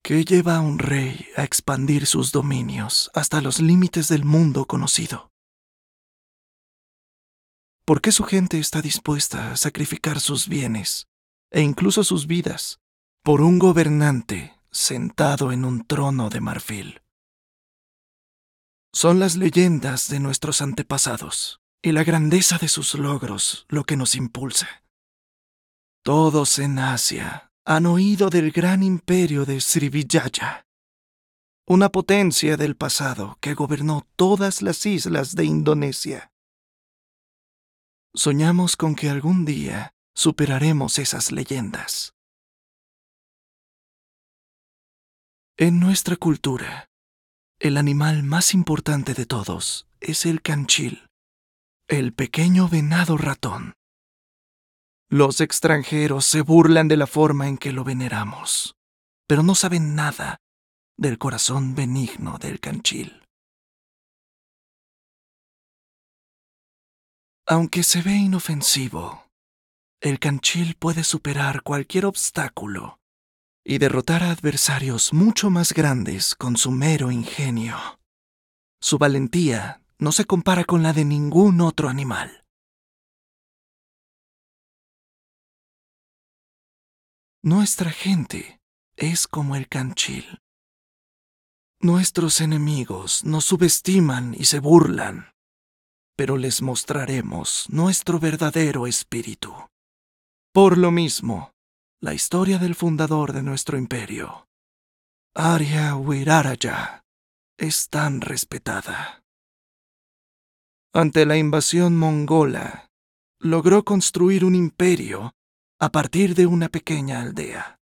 que lleva a un rey a expandir sus dominios hasta los límites del mundo conocido. ¿Por qué su gente está dispuesta a sacrificar sus bienes e incluso sus vidas por un gobernante sentado en un trono de marfil? Son las leyendas de nuestros antepasados y la grandeza de sus logros lo que nos impulsa. Todos en Asia han oído del gran imperio de Srivijaya, una potencia del pasado que gobernó todas las islas de Indonesia. Soñamos con que algún día superaremos esas leyendas. En nuestra cultura, el animal más importante de todos es el canchil, el pequeño venado ratón. Los extranjeros se burlan de la forma en que lo veneramos, pero no saben nada del corazón benigno del canchil. Aunque se ve inofensivo, el canchil puede superar cualquier obstáculo y derrotar a adversarios mucho más grandes con su mero ingenio. Su valentía no se compara con la de ningún otro animal. Nuestra gente es como el canchil. Nuestros enemigos nos subestiman y se burlan, pero les mostraremos nuestro verdadero espíritu. Por lo mismo, la historia del fundador de nuestro imperio, Arya Wiraraja, es tan respetada. Ante la invasión mongola, logró construir un imperio a partir de una pequeña aldea.